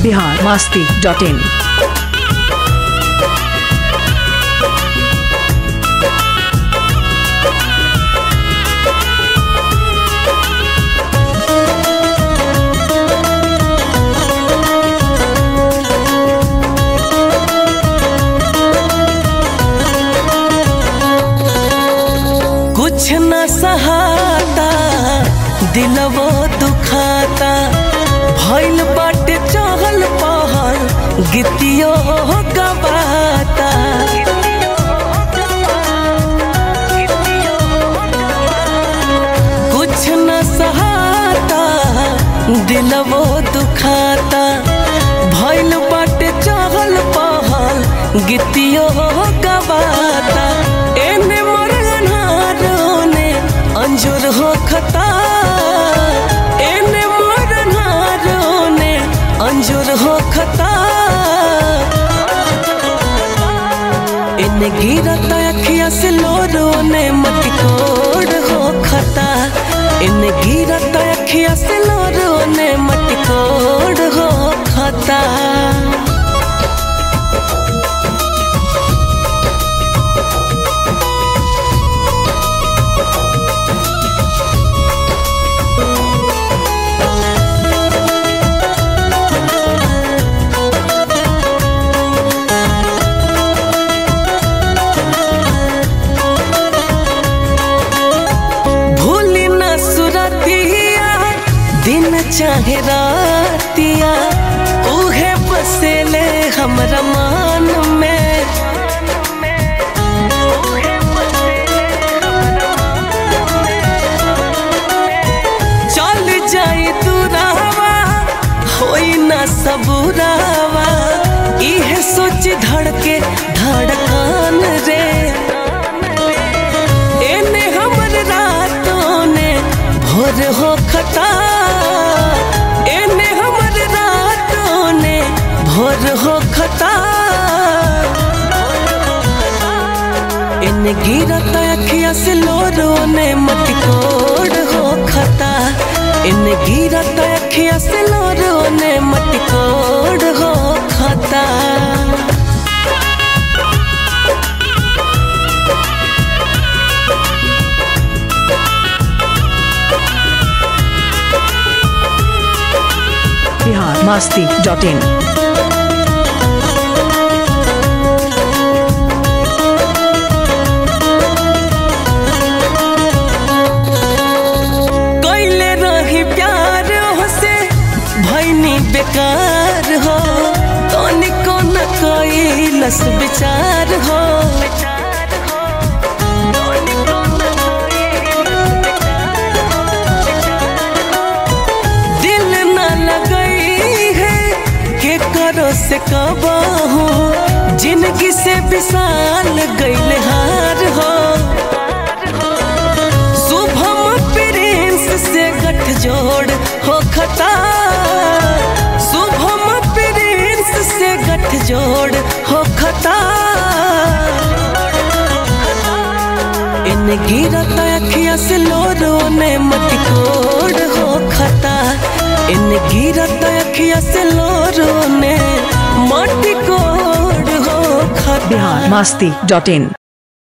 biharmasti.in। कुछ न सहाता दिलवो दुखाता भइल बाटे चहल पहल गीतियो गवाता। कुछ न सहाता दिलवो दुखाता भइल बाटे चहल पहल गीतियो गवाता। एने अंजुर हो खता एने मरनारों ने अंजुर हो खता। इन्हें गिरता अखिया से लोरों ने मटकोड़ हो खता। इन्हें गिरता अखिया से लोरों ने मटकोड़ हो खता। दिन चाहे रातिया उहे बसेले हमरा मान में। चल जाई दूरावा होई ना सबूरावा इहे सोच धड़के धड़कन रे। एने हमर रातों ने भोर हो खता एने हमर रातों ने भोर हो खता। इन्हें गिरता अखिया से लोरों ने मटकोड़ हो खता। इन्हें गिरता अखिया से लोरों ने मटकोड़ हो खता। biharmasti.in। कैले रही प्यार से भैनी बेकार हो तनिको न कैलस विचार हो। करो से कबाहू जिंदगी से विशाल गईल हार हो। शुभम प्रिंस से गठजोड़ हो खता। शुभम प्रिंस से गठजोड़ हो खता। इन गिरता अखिया से लोरों ने मटकोड़ हो खता। इन गिरता अखिया से लोरों ने मटकोड़ हो खता। biharmasti.in।